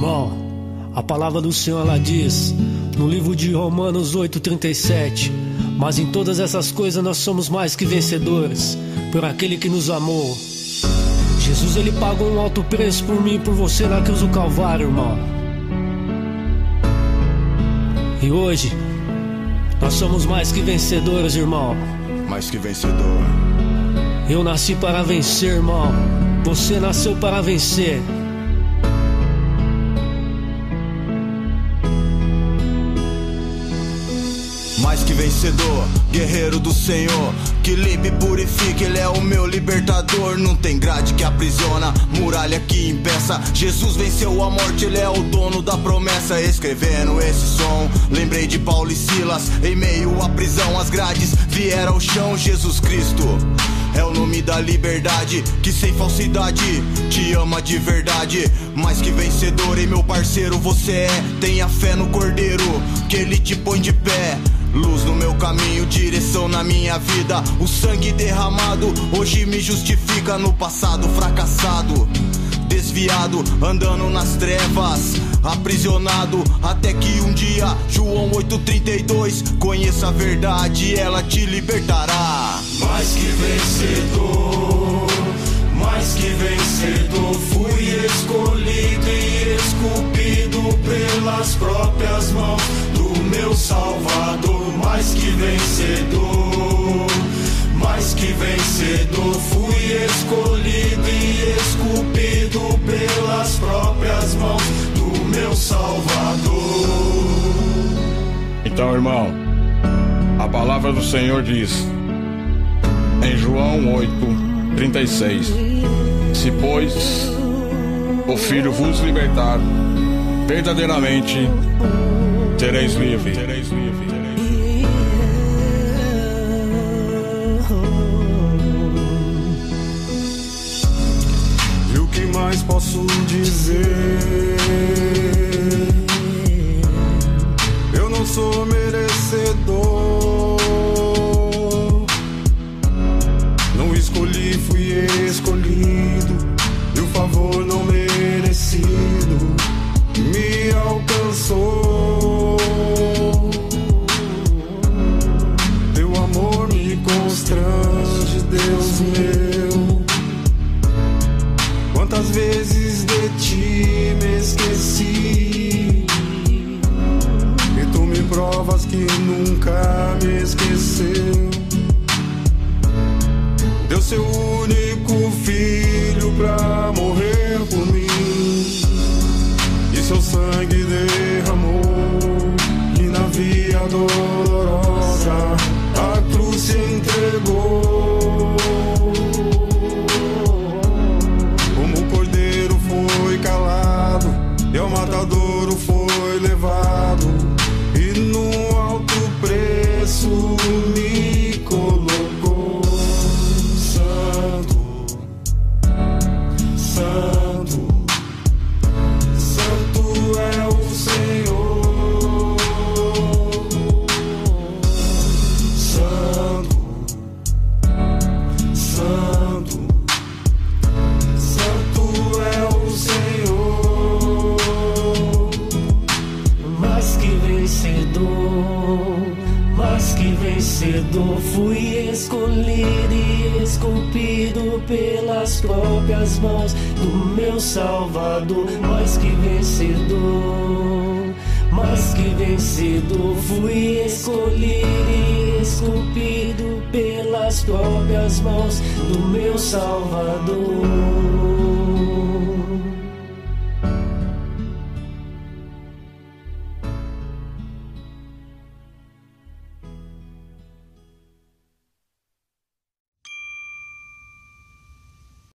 Irmão, a palavra do Senhor ela diz no livro de Romanos 8:37: mas em todas essas coisas nós somos mais que vencedores por aquele que nos amou. Jesus ele pagou um alto preço por mim e por você na cruz do Calvário, irmão. E hoje nós somos mais que vencedores, irmão. Mais que vencedor. Eu nasci para vencer, irmão. Você nasceu para vencer. Mais que vencedor, guerreiro do Senhor, que limpa e purifica, Ele é o meu libertador. Não tem grade que aprisiona, muralha que impeça. Jesus venceu a morte, Ele é o dono da promessa. Escrevendo esse som, lembrei de Paulo e Silas. Em meio à prisão, as grades vieram ao chão. Jesus Cristo é o nome da liberdade, que sem falsidade te ama de verdade. Mais que vencedor, e meu parceiro você é. Tenha fé no Cordeiro, que Ele te põe de pé. Luz no meu caminho, direção na minha vida. O sangue derramado hoje me justifica. No passado fracassado, desviado, andando nas trevas, aprisionado, até que um dia, João 8:32, conheça a verdade, ela te libertará. Mais que vencedor, mais que vencedor, fui escolhido e esculpido pelas próprias mãos do meu Salvador. Mais que vencedor, mais que vencedor, fui escolhido e esculpido pelas próprias mãos do meu Salvador. Então, irmão, a palavra do Senhor diz em João 8:36: se pois o Filho vos libertar, verdadeiramente sereis livres. E o que mais posso dizer? Eu não sou merecedor. Não escolhi, fui escolhido. E o favor não merecido me alcançou. Teu amor me constrange, Deus meu. Quantas vezes de ti me esqueci, e tu me provas que nunca me esqueceu. Deu seu único filho pra morrer por mim, e seu sangue derramou, e na via dolorosa a cruz se entregou. Como o cordeiro foi calado, e ao matadouro foi levado, e num alto preço me colocou. Santo, Santo, Santo é o Senhor. Santo, Santo, Santo é o Senhor. Mais que vencedor, mais que vencedor, fui escolhido e esculpido pelas próprias mãos do meu Salvador. Mais que vencedor, mais que vencedor, fui escolhido e esculpido pelas próprias mãos do meu Salvador.